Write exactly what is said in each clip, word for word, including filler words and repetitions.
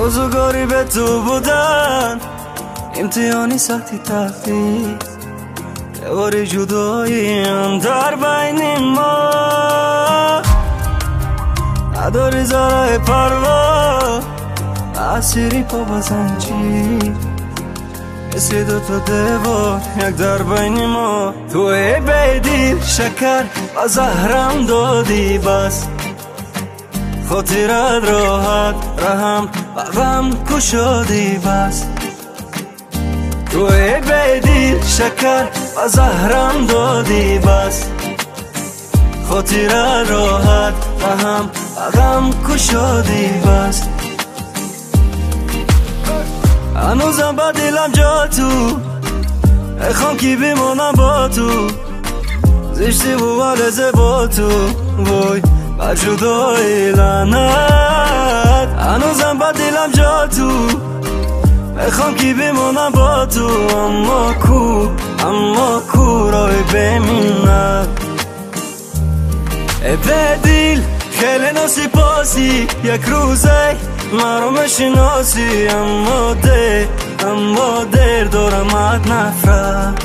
روزگاری به تو بودن امتحانی سختی تختی دواری جدایی هم در بین ما نداری ذره پروا اسیری پا بزنجیر مثل دو تا دیوار یک در بین ما توی بیدیر شکر و زهرم دادی بس خاطرت راحت رحم و غم کشادی بس توی بیدیر شکر و زهرم دادی بس خاطرت راحت رحم و غم کشادی بس هنوزم با دلم جا تو اخوام کی بمونم با تو زشتی و ولزه با تو وای بر جدایی لعنت هنوزم با دلم جا تو اخوام کی بمونم با تو اما کو اما کو رای بمینم به دل خیلی ناسی پاسی یک روزه مرا مشناسی اما ده اما در دارم ات نفرت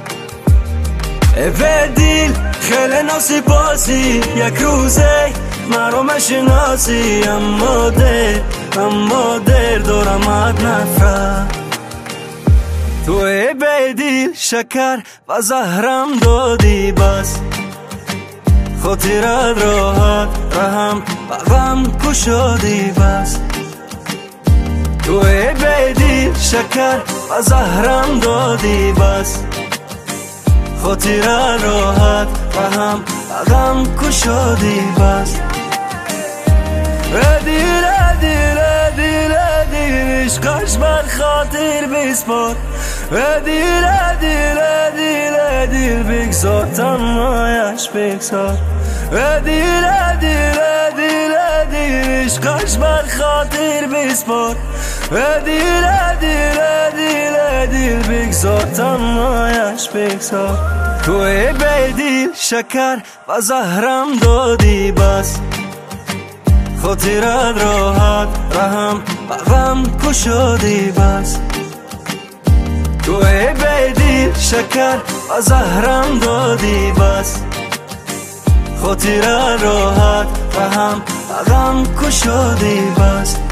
به دل خیلی ناسی پاسی یک روزه مرا مشناسی اما ده اما در دارم ات نفرت توی به دل شکر و زهرم دادی بس خاطرت راحت رحم و غم کشادی بس توی بیدیر شکر و زهرم دادی بس خاطرت راحت رحم و غم کشادی بس ادیل ادیل ادیل ادیل عشقش بر خاطر بسپار ادیل ادیل ادیل ادیل بگذار تنهایش بگذار ادیل ادیل ادیل ادیل عشقش بر خاطر بسپار ادیل ادیل ادیل ادیل بگذار تنهایش بگذار توی بیدیل شکر و زهرم دادی بس خاطرت راحت رحم و غم کشادی بس توی بیدیل شکر و زهرم دادی بس خاطرت راحت رحم و غم کشادی بس